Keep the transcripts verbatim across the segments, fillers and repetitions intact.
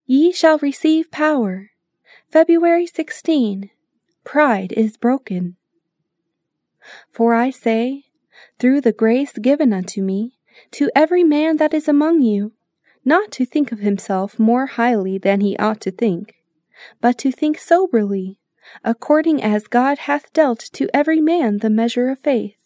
Ye shall receive power. February sixteenth. Pride is broken. For I say, through the grace given unto me, to every man that is among you, not to think of himself more highly than he ought to think, but to think soberly, according as God hath dealt to every man the measure of faith.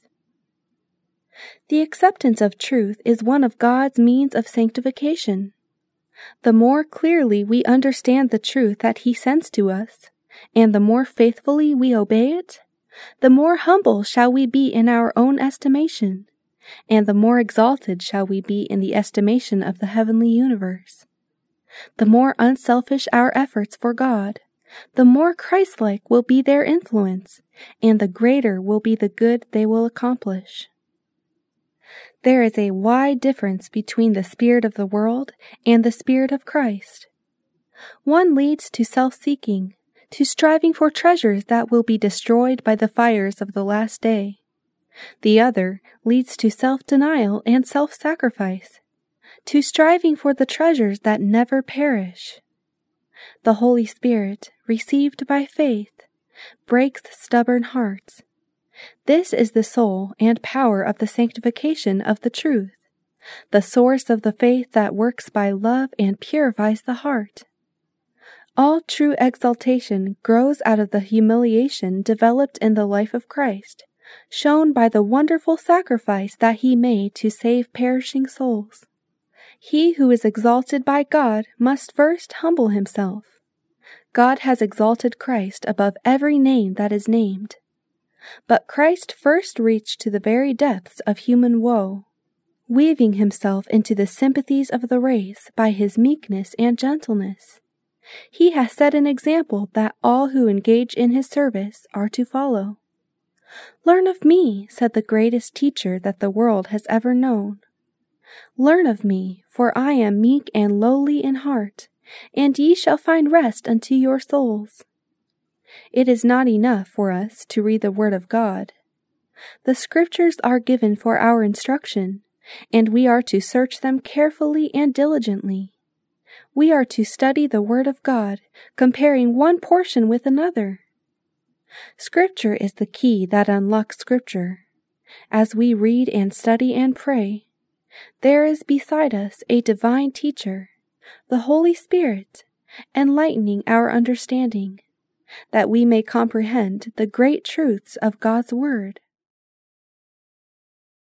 The acceptance of truth is one of God's means of sanctification. The more clearly we understand the truth that He sends to us, and the more faithfully we obey it, the more humble shall we be in our own estimation, and the more exalted shall we be in the estimation of the heavenly universe. The more unselfish our efforts for God, the more Christ-like will be their influence, and the greater will be the good they will accomplish. There is a wide difference between the spirit of the world and the spirit of Christ. One leads to self-seeking, to striving for treasures that will be destroyed by the fires of the last day. The other leads to self-denial and self-sacrifice, to striving for the treasures that never perish. The Holy Spirit, received by faith, breaks stubborn hearts. This is the soul and power of the sanctification of the truth, the source of the faith that works by love and purifies the heart. All true exaltation grows out of the humiliation developed in the life of Christ, shown by the wonderful sacrifice that He made to save perishing souls. He who is exalted by God must first humble himself. God has exalted Christ above every name that is named. But Christ first reached to the very depths of human woe, weaving Himself into the sympathies of the race by His meekness and gentleness. He has set an example that all who engage in His service are to follow. "Learn of me," said the greatest teacher that the world has ever known. "Learn of me, for I am meek and lowly in heart, and ye shall find rest unto your souls." It is not enough for us to read the Word of God. The Scriptures are given for our instruction, and we are to search them carefully and diligently. We are to study the Word of God, comparing one portion with another. Scripture is the key that unlocks Scripture. As we read and study and pray, there is beside us a divine teacher, the Holy Spirit, enlightening our understanding, that we may comprehend the great truths of God's Word.